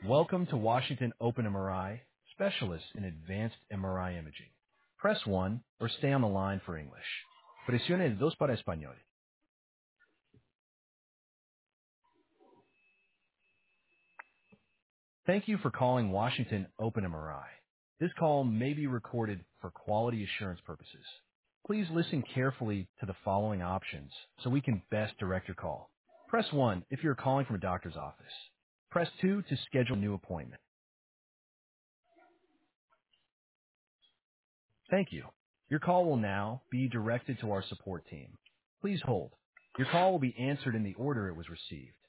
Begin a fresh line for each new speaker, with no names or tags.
Welcome to Washington Open MRI, specialists in advanced MRI imaging. Press 1 or stay on the line for English. Presione el 2 para español. Thank you for calling Washington Open MRI. This call may be recorded for quality assurance purposes. Please listen carefully to the following options so we can best direct your call. Press 1 if you're calling from a doctor's office. Press 2 to schedule a new appointment. Thank you. Your call will now be directed to our support team. Please hold. Your call will be answered in the order it was received.